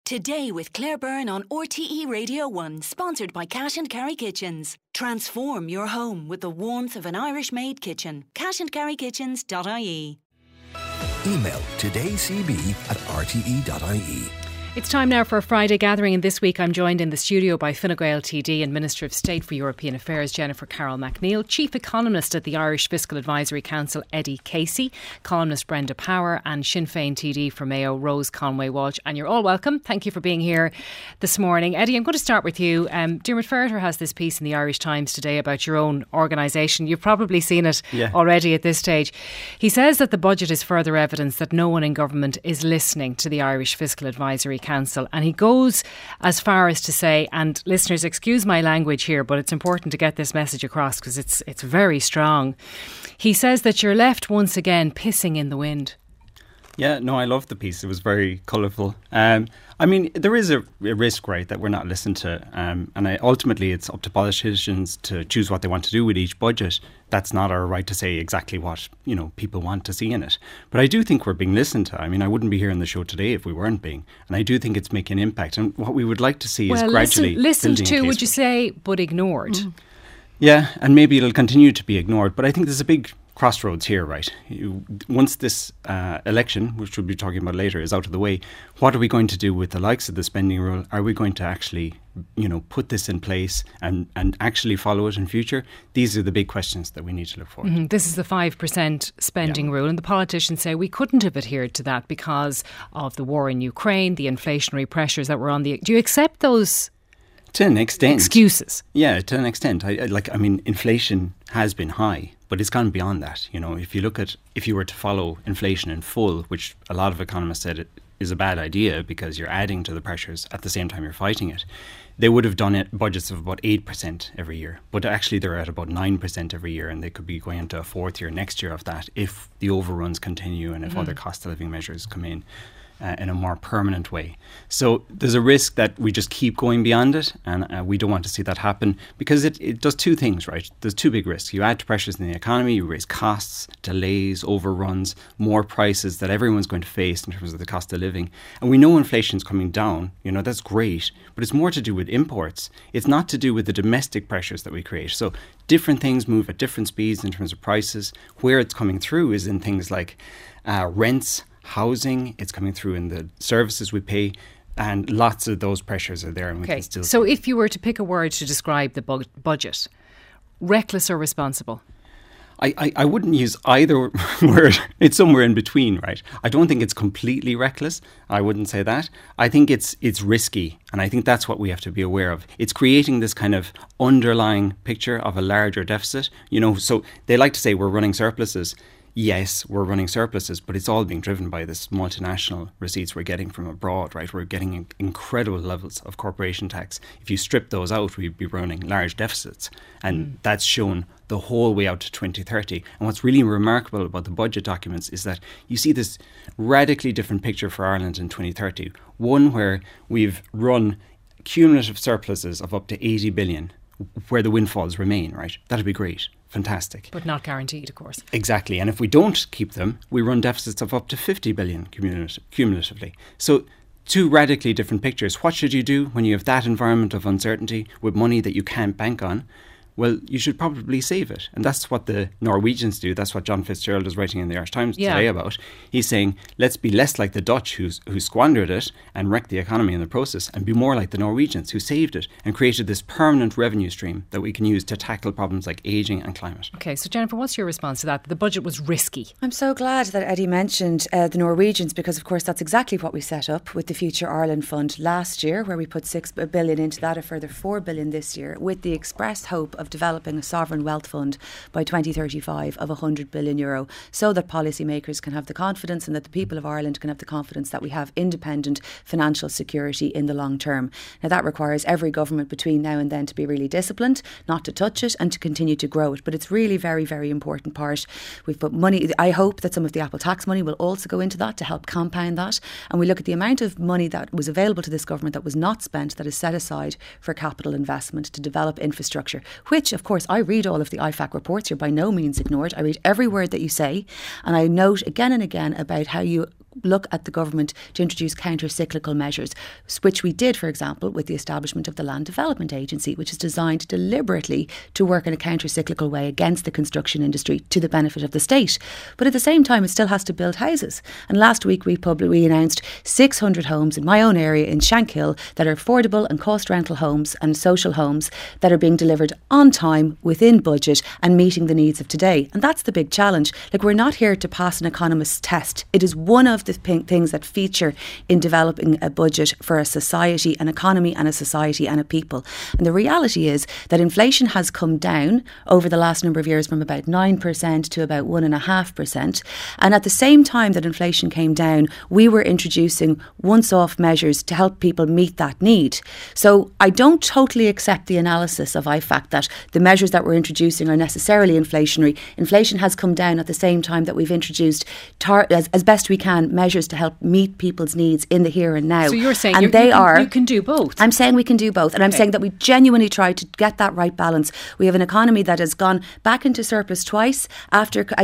Today with Claire Byrne on RTE Radio 1, sponsored by Cash and Carry Kitchens. Transform your home with the warmth of an Irish-made kitchen. cashandcarrykitchens.ie. Email todaycb@rte.ie. It's time now for a Friday gathering, and this week I'm joined in the studio by Fine Gael TD and Minister of State for European Affairs Jennifer Carroll MacNeill, Chief Economist at the Irish Fiscal Advisory Council Eddie Casey, columnist Brenda Power, and Sinn Féin TD for Mayo Rose Conway Walsh. And you're all welcome. Thank you for being here this morning. Eddie, I'm going to start with you. Dermot Ferreter has this piece in the Irish Times today about your own organisation. You've probably seen it already at this stage. He says that the budget is further evidence that no one in government is listening to the Irish Fiscal Advisory Council, and he goes as far as to say, and listeners, excuse my language here, but it's important to get this message across because it's very strong. He says that you're left once again pissing in the wind. Yeah, no, I love the piece. It was very colourful. I mean, there is a risk, right, that we're not listened to. And ultimately, it's up to politicians to choose what they want to do with each budget. That's not our right to say exactly what, people want to see in it. But I do think we're being listened to. I mean, I wouldn't be here on the show today if we weren't being. And I do think it's making an impact. And what we would like to see is gradually listened to, would you say, but ignored? Yeah, and maybe it'll continue to be ignored. But I think there's a big crossroads here, right? Once this election, which we'll be talking about later, is out of the way, what are we going to do with the likes of the spending rule? Are we going to actually, put this in place and actually follow it in future? These are the big questions that we need to look for. This is the 5% spending rule, and the politicians say we couldn't have adhered to that because of the war in Ukraine, the inflationary pressures that were on the... Do you accept those? To an extent. Excuses? Yeah, to an extent. Inflation has been high, but it's gone beyond that. If you were to follow inflation in full, which a lot of economists said it is a bad idea because you're adding to the pressures at the same time you're fighting it, they would have done budgets of about 8% every year. But actually they're at about 9% every year, and they could be going into a fourth year next year of that if the overruns continue and if other cost of living measures come in a more permanent way. So there's a risk that we just keep going beyond it, and we don't want to see that happen because it does two things, right? There's two big risks. You add to pressures in the economy, you raise costs, delays, overruns, more prices that everyone's going to face in terms of the cost of living. And we know inflation's coming down, that's great, but it's more to do with imports. It's not to do with the domestic pressures that we create. So different things move at different speeds in terms of prices. Where it's coming through is in things like rents, housing, it's coming through in the services we pay, and lots of those pressures are there. And we can still so if you were to pick a word to describe the budget, reckless or responsible? I wouldn't use either word. It's somewhere in between, right? I don't think it's completely reckless. I wouldn't say that. I think it's risky, and I think that's what we have to be aware of. It's creating this kind of underlying picture of a larger deficit. So they like to say we're running surpluses. Yes, we're running surpluses, but it's all being driven by this multinational receipts we're getting from abroad, right? We're getting incredible levels of corporation tax. If you strip those out, we'd be running large deficits. And that's shown the whole way out to 2030. And what's really remarkable about the budget documents is that you see this radically different picture for Ireland in 2030. One where we've run cumulative surpluses of up to 80 billion, where the windfalls remain, right? That'd be great. Fantastic. But not guaranteed, of course. Exactly. And if we don't keep them, we run deficits of up to 50 billion cumulatively. So two radically different pictures. What should you do when you have that environment of uncertainty with money that you can't bank on? Well, you should probably save it. And that's what the Norwegians do. That's what John Fitzgerald is writing in the Irish Times today about. He's saying, let's be less like the Dutch who squandered it and wrecked the economy in the process, and be more like the Norwegians who saved it and created this permanent revenue stream that we can use to tackle problems like ageing and climate. OK, so Jennifer, what's your response to that? The budget was risky. I'm so glad that Eddie mentioned the Norwegians, because of course that's exactly what we set up with the Future Ireland Fund last year, where we put 6 billion into that, a further 4 billion this year, with the express hope of developing a sovereign wealth fund by 2035 of €100 billion, so that policymakers can have the confidence and that the people of Ireland can have the confidence that we have independent financial security in the long term. Now that requires every government between now and then to be really disciplined, not to touch it and to continue to grow it. But it's really very, very important part. We've put money, I hope that some of the Apple tax money will also go into that to help compound that. And we look at the amount of money that was available to this government that was not spent, that is set aside for capital investment to develop infrastructure, which of course I read all of the IFAC reports. You're by no means ignored. I read every word that you say, and I note again and again about how you look at the government to introduce counter-cyclical measures, which we did, for example, with the establishment of the Land Development Agency, which is designed deliberately to work in a counter-cyclical way against the construction industry to the benefit of the state. But at the same time, it still has to build houses. And last week we announced 600 homes in my own area in Shankill that are affordable and cost rental homes and social homes that are being delivered on time, within budget, and meeting the needs of today. And that's the big challenge. Like, we're not here to pass an economist's test. It is one of the things that feature in developing a budget for a society, an economy and a society and a people. And the reality is that inflation has come down over the last number of years from about 9% to about 1.5%. And at the same time that inflation came down, we were introducing once-off measures to help people meet that need. So I don't totally accept the analysis of IFAC that the measures that we're introducing are necessarily inflationary. Inflation has come down at the same time that we've introduced, as best we can, measures to help meet people's needs in the here and now. So you're saying and you can do both? I'm saying we can do both. And I'm saying that we genuinely try to get that right balance. We have an economy that has gone back into surplus twice after the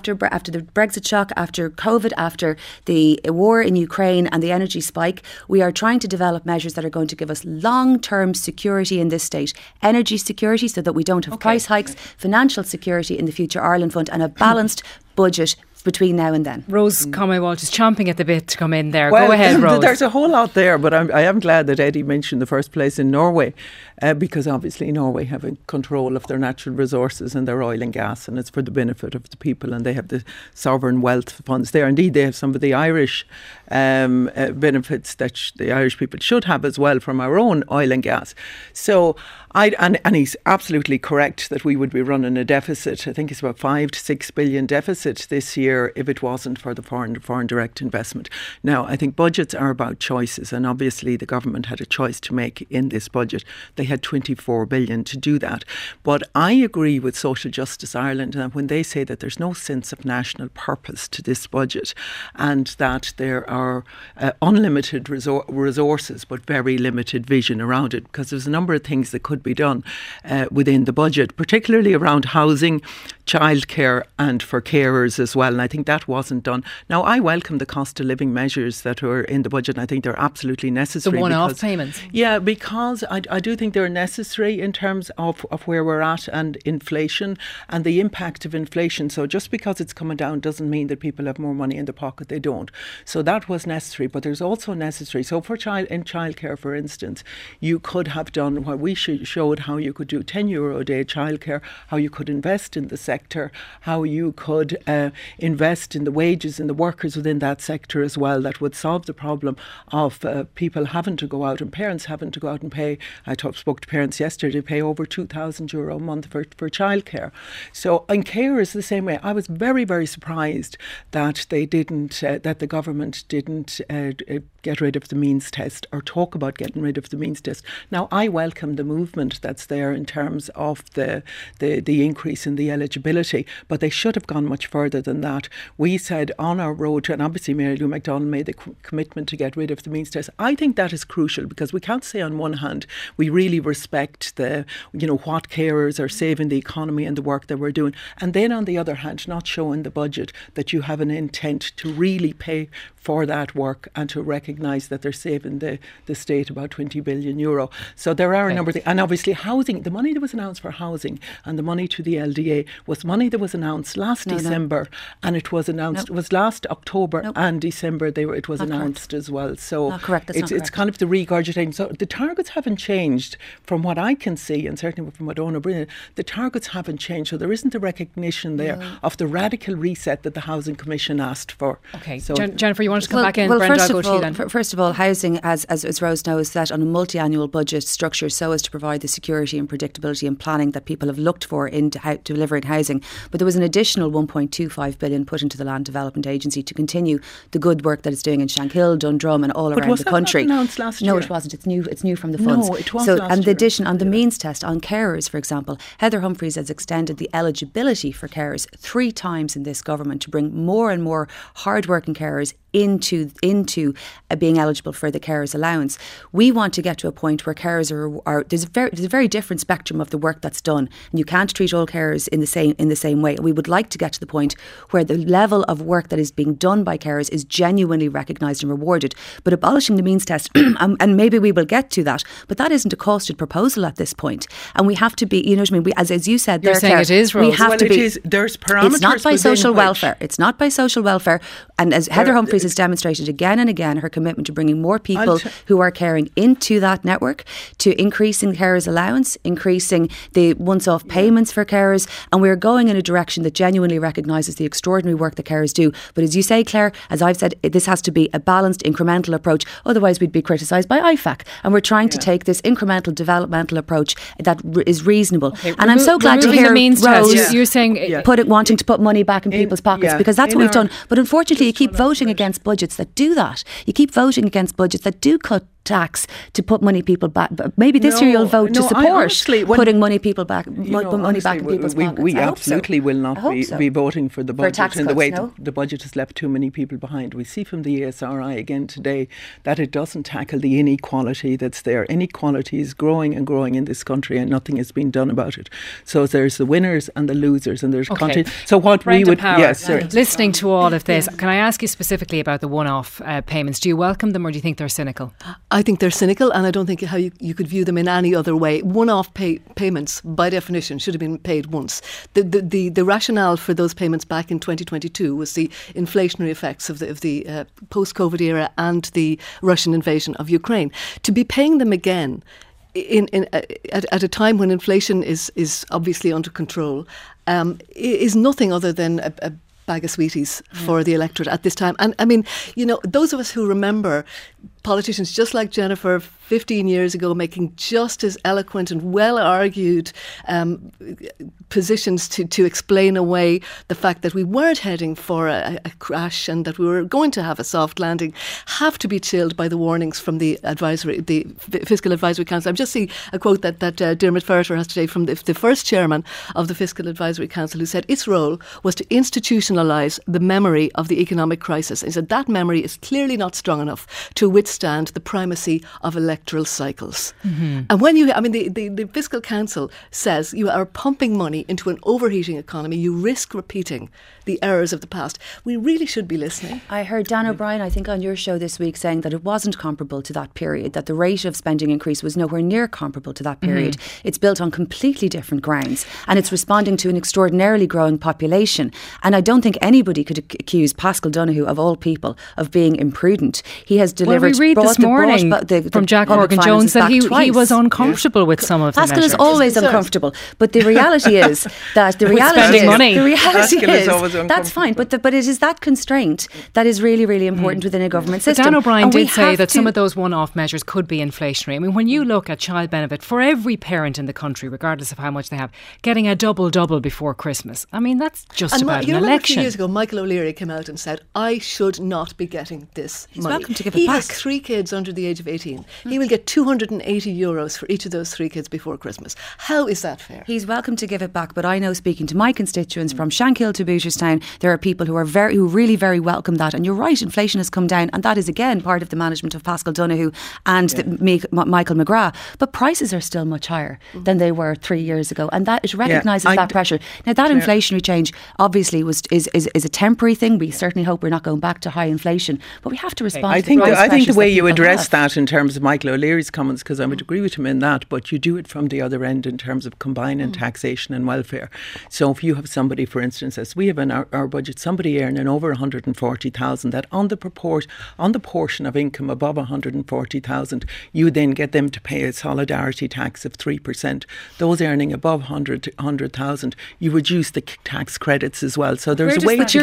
Brexit shock, after COVID, after the war in Ukraine and the energy spike. We are trying to develop measures that are going to give us long-term security in this state. Energy security so that we don't have price hikes, financial security in the Future Ireland Fund, and a balanced budget between now and then. Rose Conway-Walsh is chomping at the bit to come in there. Well, go ahead, Rose. There's a whole lot there, but I am glad that Eddie mentioned the first place in Norway, because obviously Norway have control of their natural resources and their oil and gas, and it's for the benefit of the people, and they have the sovereign wealth funds there. Indeed, they have some of the Irish benefits that the Irish people should have as well from our own oil and gas. So and he's absolutely correct that we would be running a deficit. I think it's about 5 to 6 billion deficit this year if it wasn't for the foreign direct investment. Now, I think budgets are about choices, and obviously the government had a choice to make in this budget. They had 24 billion to do that. But I agree with Social Justice Ireland when they say that there's no sense of national purpose to this budget, and that there are unlimited resources but very limited vision around it, because there's a number of things that could be done within the budget, particularly around housing, childcare and for carers as well. And I think that wasn't done. Now, I welcome the cost of living measures that are in the budget. And I think they're absolutely necessary. The one-off payments. Yeah, because I do think they're necessary in terms of where we're at and inflation and the impact of inflation. So just because it's coming down doesn't mean that people have more money in their pocket. They don't. So that was necessary. But there's also necessary. So for childcare, for instance, you could have done what we showed how you could do €10 a day childcare, how you could invest in the sector, how you could invest in the wages and the workers within that sector as well. That would solve the problem of people having to go out and parents having to go out and pay. I spoke to parents yesterday, pay over €2,000 a month for childcare. So in care is the same way. I was very, very surprised that they didn't, that the government didn't get rid of the means test or talk about getting rid of the means test. Now, I welcome the movement that's there in terms of the increase in the eligibility, but they should have gone much further than that. We said on our road to, and obviously Mary Lou McDonald made the commitment to get rid of the means test. I think that is crucial, because we can't say on one hand we really respect what carers are saving the economy and the work that we're doing, and then on the other hand not show in the budget that you have an intent to really pay for that work and to recognise that they're saving the state about €20 billion. So there are a number of things. And obviously housing, the money that was announced for housing and the money to the LDA was money that was announced last December, and it was announced, it was last October and December it was announced as well. So not correct. It's kind of the regurgitating. So the targets haven't changed from what I can see, and certainly from what Ona Brennan, the targets haven't changed. So there isn't a recognition there of the radical reset that the Housing Commission asked for. Okay, so Jennifer, you want to come back in? Brenda, I'll go to you then. First of all, housing, as Rose knows, set on a multi-annual budget structure so as to provide the security and predictability and planning that people have looked for in delivering housing. But there was an additional 1.25 billion put into the Land Development Agency to continue the good work that it's doing in Shankill, Dundrum and all around the country. But was that announced last year? No, it wasn't. It's new from the funds. No, it was last year. And the addition on the means test on carers, for example, Heather Humphreys has extended the eligibility for carers 3 times in this government to bring more and more hard-working carers into being eligible for the carers allowance. We want to get to a point where carers are there's a very different spectrum of the work that's done, and you can't treat all carers in the same way. We would like to get to the point where the level of work that is being done by carers is genuinely recognised and rewarded. But abolishing the means test, and maybe we will get to that, but that isn't a costed proposal at this point. And we have to be, you know what I mean? As you said, you're saying it is, Rose. We have to be. There's parameters. It's not by social welfare. It's not by social welfare. And as Heather Humphreys has demonstrated again and again, her commitment to bringing more people who are caring into that network, to increasing carers allowance, increasing the once-off payments for carers, and we're going in a direction that genuinely recognises the extraordinary work that carers do. But as you say, Claire, as I've said, this has to be a balanced, incremental approach. Otherwise, we'd be criticised by IFAC. And we're trying to take this incremental, developmental approach that is reasonable. Okay, and I'm so glad to hear Rose you're saying wanting to put money back in people's pockets, because that's what we've done. But unfortunately, you keep voting against budgets that do that. You keep voting against budgets that do cut tax to put money people back. Maybe this year you'll vote to support putting money people back, money back in people's pockets. We absolutely will not be voting for the budget in the way the budget has left too many people behind. We see from the ESRI again today that it doesn't tackle the inequality that's there. Inequality is growing and growing in this country, and nothing has been done about it. So there's the winners and the losers, and there's content. So what Brenda we would, Power, yes, sir. Listening to all of this, can I ask you specifically about the one-off payments? Do you welcome them, or do you think they're cynical? I think they're cynical, and I don't think how you could view them in any other way. One-off payments, by definition, should have been paid once. The rationale for those payments back in 2022 was the inflationary effects of the post-COVID era and the Russian invasion of Ukraine. To be paying them again at a time when inflation is obviously under control is nothing other than a bag of sweeties for the electorate at this time. And I mean, you know, those of us who remember politicians just like Jennifer 15 years ago making just as eloquent and well-argued positions to explain away the fact that we weren't heading for a crash and that we were going to have a soft landing, have to be chilled by the warnings from the Fiscal Advisory Council. I'm just seeing a quote that Dermot Ferreter has today from the first chairman of the Fiscal Advisory Council, who said its role was to institutionalise the memory of the economic crisis. He said that memory is clearly not strong enough to withstand the primacy of electoral cycles. Mm-hmm. And when the Fiscal Council says you are pumping money into an overheating economy, you risk repeating the errors of the past. We really should be listening. I heard Dan O'Brien, I think on your show this week, saying that it wasn't comparable to that period, that the rate of spending increase was nowhere near comparable to that period. Mm-hmm. It's built on completely different grounds, and it's responding to an extraordinarily growing population. And I don't think anybody could accuse Paschal Donohoe, of all people, of being imprudent. He has delivered. Well, we read this morning from Jack Morgan-Jones that he was uncomfortable with some of the Paschal measures. is always uncomfortable, but the reality is that the reality is that's fine, but it is that constraint that is really, really important within a government system. But Dan O'Brien did say that some of those one-off measures could be inflationary. I mean, when you look at child benefit for every parent in the country, regardless of how much they have, getting a double before Christmas, I mean, that's just about an election. A few years ago, Michael O'Leary came out and said, I should not be getting this He's money. welcome to give it back. He back. has 3 kids under the age of 18. He will get €280 for each of those 3 kids before Christmas. How is that fair? He's welcome to give it back, but I know, speaking to my constituents from Shankill to Booterstown, there are people who really very welcome that. And you're right, inflation has come down, and that is again part of the management of Paschal Donohoe and Michael McGrath. But prices are still much higher than they were 3 years ago, and that it recognises that pressure. Now, that inflationary change obviously is a temporary thing. We certainly hope we're not going back to high inflation, but we have to respond. I think the way you address that in terms of Michael O'Leary's comments, because I would agree with him in that, but you do it from the other end in terms of combining taxation and welfare. So if you have somebody, for instance, as we have in our budget, somebody earning over 140,000, that on the portion of income above 140,000, you then get them to pay a solidarity tax of 3%. Those earning above 100,000, you reduce the tax credits as well. So there's a way to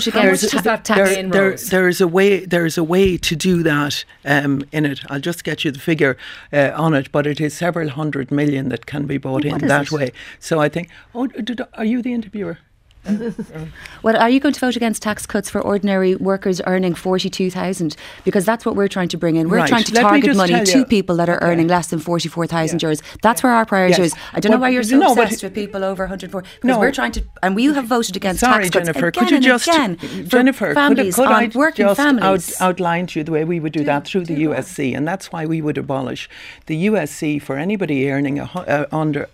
there's a way to do that in it. I'll just get you the figure on it, but it is several hundred million that can be bought in that way. So I think, are you the interviewer? Well, are you going to vote against tax cuts for ordinary workers earning 42,000? Because that's what we're trying to bring in. We're trying to target money to people that are earning less than 44,000 euros. That's where our priority is. I don't know why you're so obsessed with people over 104. Because we're trying to, and we have voted against tax cuts Jennifer, again could you and just, again Jennifer, families, could I working just families. outline to you the way we would do that through the USC, and that's why we would abolish the USC for anybody earning under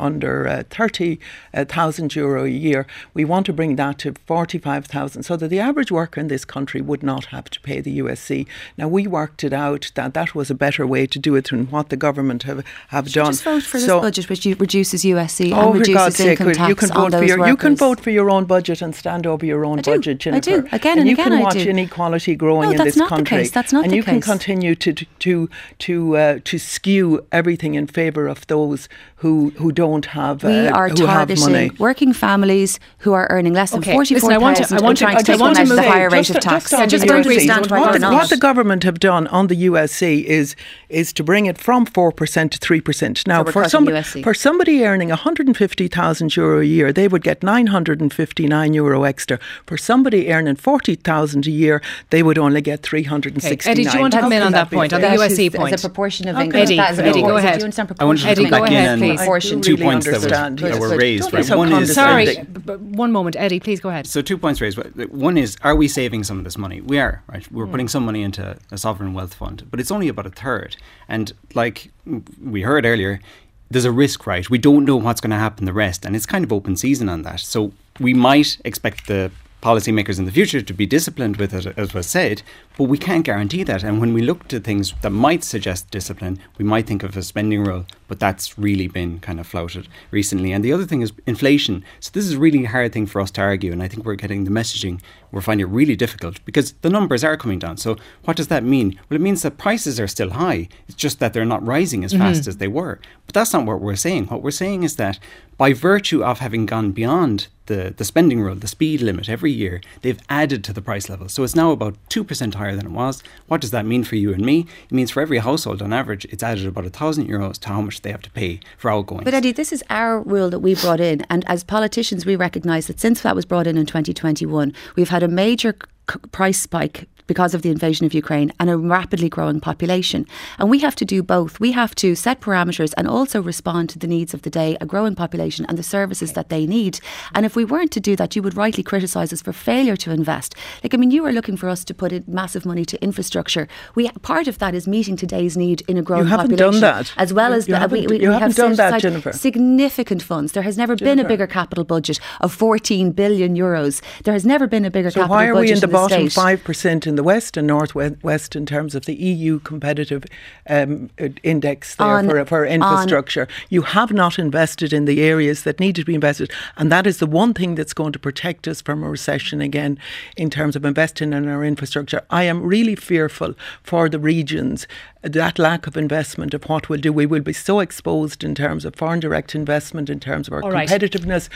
30,000 euro a year. We want to bring that to 45,000 so that the average worker in this country would not have to pay the USC. Now, we worked it out that was a better way to do it than what the government have done. Just vote for this budget, which reduces USC and reduces income tax on those workers. You can vote for your own budget and stand over your own budget, Jennifer. I do. Again and you again can I watch do. inequality growing in this country. That's not the case. And you can continue to skew everything in favour of those who don't have money. We are targeting working families who are earning less than 44,000 I want to take them out of the higher rate of tax. What the government have done on the USC is to bring it from 4% to 3%. Now, for somebody earning 150,000 euro a year, they would get 959 euro extra. For somebody earning 40,000 a year, they would only get 369. Eddie, do you want to come in on that point, on the USC point? As a proportion of income. Eddie, go ahead. I want you to come back in please. and 2 points that were raised. One is, sorry, one moment, Eddie, please go ahead. So 2 points raised. One is, are we saving some of this money? We are, right? We're putting some money into a sovereign wealth fund, but it's only about a third. And like we heard earlier, there's a risk, right? We don't know what's going to happen the rest, and it's kind of open season on that. So we might expect the policymakers in the future to be disciplined with it, as was said, but we can't guarantee that. And when we look to things that might suggest discipline, we might think of a spending rule, but that's really been kind of flouted recently. And the other thing is inflation. So this is a really hard thing for us to argue, and I think we're getting the messaging, we're finding it really difficult because the numbers are coming down. So what does that mean? Well, it means that prices are still high. It's just that they're not rising as fast as they were. But that's not what we're saying. What we're saying is that by virtue of having gone beyond the spending rule, the speed limit every year, they've added to the price level. So it's now about 2% higher than it was. What does that mean for you and me? It means for every household on average, it's added about €1,000 to how much they have to pay for outgoings. But Eddie, this is our rule that we brought in. And as politicians, we recognise that since that was brought in 2021, we've had a major price spike because of the invasion of Ukraine and a rapidly growing population. And we have to do both. We have to set parameters and also respond to the needs of the day, a growing population and the services that they need. And if we weren't to do that, you would rightly criticise us for failure to invest. You are looking for us to put in massive money to infrastructure. Part of that is meeting today's need in a growing population. You haven't done that. As well as we have done that, Jennifer. Significant funds. There has never been a bigger capital budget of 14 billion euros. There has never been a bigger capital budget in the state. So why are we in the bottom 5% in the West and Northwest in terms of the EU competitive index there for infrastructure? You have not invested in the areas that need to be invested, and that is the one thing that's going to protect us from a recession again in terms of investing in our infrastructure. I am really fearful for the regions, that lack of investment of what we'll do. We will be so exposed in terms of foreign direct investment, in terms of our competitiveness,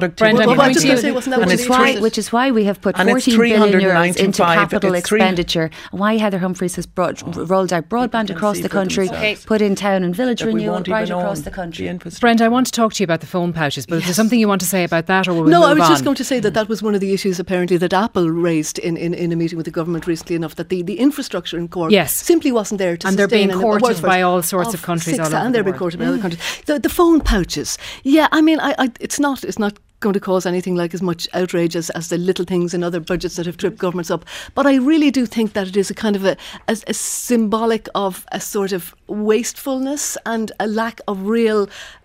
productivity. Which is why we have put 14 billion euros into capital expenditure. Why Heather Humphreys has rolled out broadband across the country, put in town and village renewal right across the country. Brenda, I want to talk to you about the phone pouches, but is there something you want to say about that, or will we move on? No, I was just going to say that was one of the issues apparently that Apple raised in a meeting with the government recently enough, that the infrastructure in Cork simply wasn't there to sustain. And they're being courted by all sorts of countries all over the world. And they're being courted by other countries. The phone pouches. Yeah, I mean, it's not going to cause anything like as much outrage as the little things in other budgets that have tripped governments up. But I really do think that it is a kind of a symbolic of a sort of wastefulness and a lack of real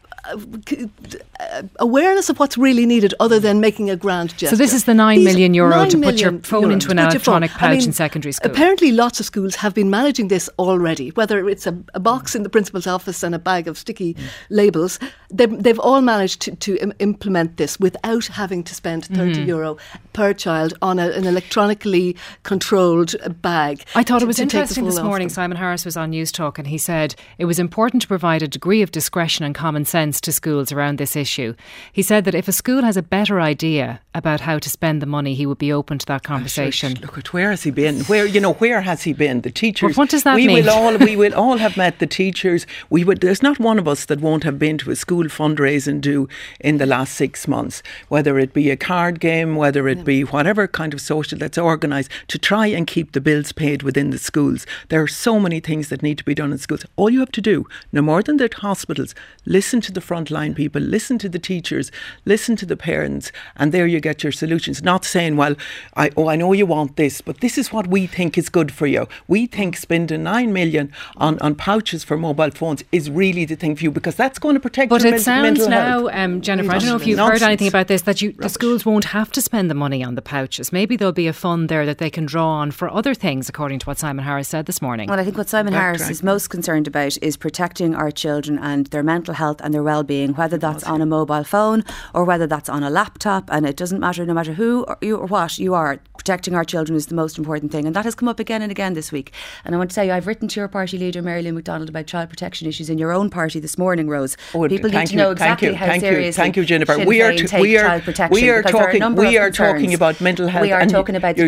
awareness of what's really needed other than making a grand gesture. So this is the €9 million to put your phone into an electronic pouch in secondary school. Apparently lots of schools have been managing this already, whether it's a box in the principal's office and a bag of sticky labels. They've all managed to implement this without having to spend €30 per child on an electronically controlled bag. I thought it was interesting this morning. Simon Harris was on News Talk and he said it was important to provide a degree of discretion and common sense parents to schools around this issue. He said that if a school has a better idea about how to spend the money, he would be open to that conversation. Look at where has he been? Where has he been? The teachers. Well, what does that mean? We will all have met the teachers. There's not one of us that won't have been to a school fundraising do in the last 6 months, whether it be a card game, whether it be whatever kind of social that's organised to try and keep the bills paid within the schools. There are so many things that need to be done in schools. All you have to do, no more than the hospitals, listen to the frontline people, listen to the teachers, listen to the parents, and there you get your solutions. Not saying, well, I know you want this, but this is what we think is good for you. We think spending 9 million on pouches for mobile phones is really the thing for you, because that's going to protect your mental health. But it sounds now, Jennifer, I don't know if you've heard anything about this, that the schools won't have to spend the money on the pouches. Maybe there'll be a fund there that they can draw on for other things, according to what Simon Harris said this morning. Well, I think what Simon Harris is most concerned about is protecting our children and their mental health and their well-being, whether that's on a mobile phone or whether that's on a laptop, and it doesn't matter, no matter who or you or what you are. Protecting our children is the most important thing, and that has come up again and again this week. And I want to tell you, I've written to your party leader, Mary Lynn McDonald, about child protection issues in your own party this morning, Rose. People need to know exactly how seriously Thank you, Jennifer. We are talking about mental health. We are talking about the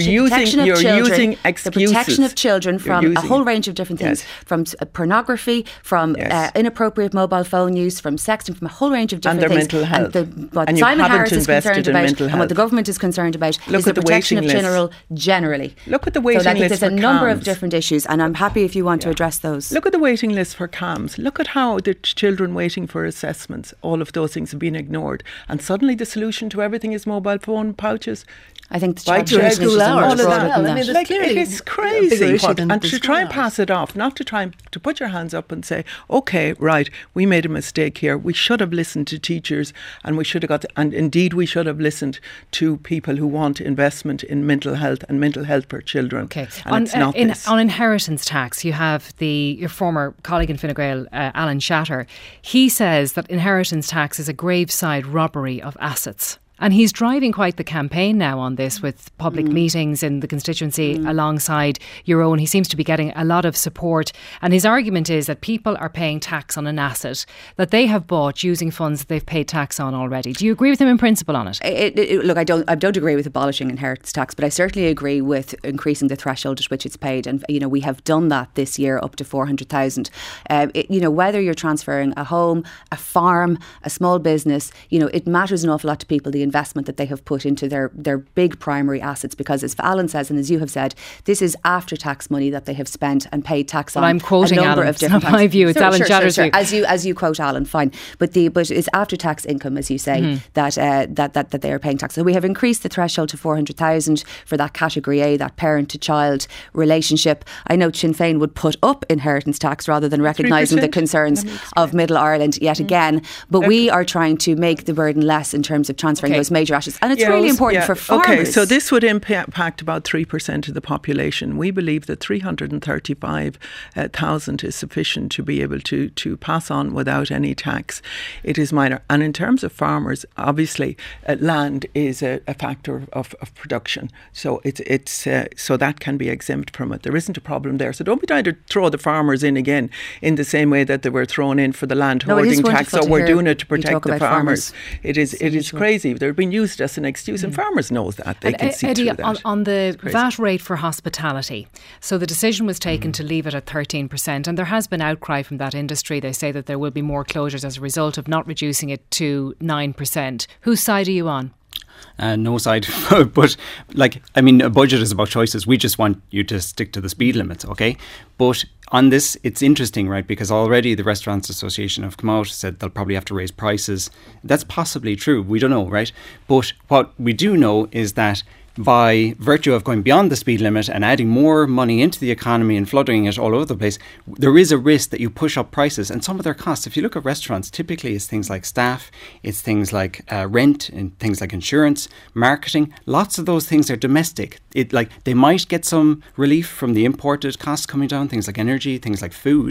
protection of children from a whole range of different things, from pornography, from inappropriate mobile phone use, from sexting, from a whole range of different things. Mental health. And what Simon Harris is concerned about, and what the government is concerned about, is the protection of children generally. Look at the waiting list for CAMHS. There's a number of different issues, and I'm happy if you want to address those. Look at the waiting list for CAMHS. Look at how the children waiting for assessments, all of those things have been ignored. And suddenly the solution to everything is mobile phone pouches. I think the child school hours. It is crazy. And to try and pass it off, not to try to put your hands up and say, okay, right, we made a mistake here. We should have listened to teachers, and we should have indeed we should have listened to people who want investment in mental health and mental health for children. Okay. And on inheritance tax, you have your former colleague in Fine Gael, Alan Shatter. He says that inheritance tax is a graveside robbery of assets. And he's driving quite the campaign now on this, with public meetings in the constituency alongside your own. He seems to be getting a lot of support. And his argument is that people are paying tax on an asset that they have bought using funds that they've paid tax on already. Do you agree with him in principle on it? Look, I don't agree with abolishing inheritance tax, but I certainly agree with increasing the threshold at which it's paid. And, we have done that this year up to 400,000. Whether you're transferring a home, a farm, a small business, it matters an awful lot to people, the investment that they have put into their big primary assets, because as Alan says, and as you have said, this is after tax money that they have spent and paid tax on. I'm quoting a number Alan. Of different it's not my view, it's Alan Shatter's view. As you quote Alan, fine. But it's after tax income, as you say, that they are paying tax. So we have increased the threshold to 400,000 for that category A, that parent to child relationship. I know Sinn Féin would put up inheritance tax rather than recognising the concerns of Middle Ireland yet again. But we are trying to make the burden less in terms of transferring those major assets, and it's really important for farmers. Okay, so this would impact about 3% of the population. We believe that 335,000 is sufficient to be able to pass on without any tax. It is minor. And in terms of farmers, obviously, land is a factor of production. So so that can be exempt from it. There isn't a problem there. So don't be trying to throw the farmers in again in the same way that they were thrown in for the land hoarding tax. So we're doing it to protect the farmers. It is crazy. They're being used as an excuse, and farmers knows that. They can see through that. On the VAT rate for hospitality, so the decision was taken to leave it at 13%, and there has been outcry from that industry. They say that there will be more closures as a result of not reducing it to 9%. Whose side are you on? No side, but a budget is about choices. We just want you to stick to the speed limits, okay? But on this, it's interesting, right? Because already the Restaurants Association have come out, said they'll probably have to raise prices. That's possibly true. We don't know, right? But what we do know is that by virtue of going beyond the speed limit and adding more money into the economy and flooding it all over the place, there is a risk that you push up prices. And some of their costs, if you look at restaurants, typically it's things like staff, it's things like rent, and things like insurance, marketing. Lots of those things are domestic. They might get some relief from the imported costs coming down, things like energy, things like food.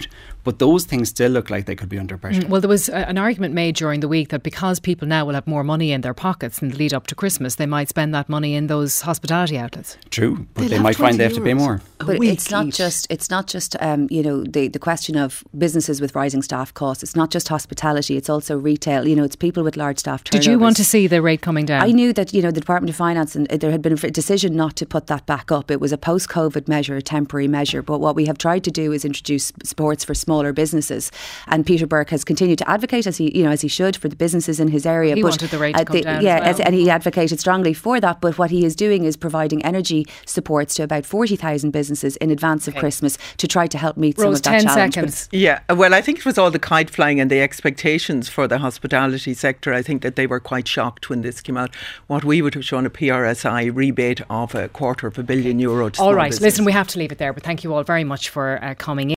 But those things still look like they could be under pressure. Well, there was an argument made during the week that because people now will have more money in their pockets in the lead up to Christmas, they might spend that money in those hospitality outlets. True, but they might find they have to pay more. But it's not just the question of businesses with rising staff costs. It's not just hospitality, it's also retail. It's people with large staff turnovers. Did you want to see the rate coming down? I knew that the Department of Finance, and there had been a decision not to put that back up. It was a post-COVID measure, a temporary measure. But what we have tried to do is introduce supports for smaller businesses. And Peter Burke has continued to advocate, as he should, for the businesses in his area. He wanted the rate to come down as well. And he advocated strongly for that. But what he is doing is providing energy supports to about 40,000 businesses in advance of Christmas to try to help meet some of that 10 challenge. seconds. Yeah, well, I think it was all the kite flying and the expectations for the hospitality sector. I think that they were quite shocked when this came out. What we would have shown a PRSI rebate of €250 million to all right, listen, we have to leave it there, but thank you all very much for coming in.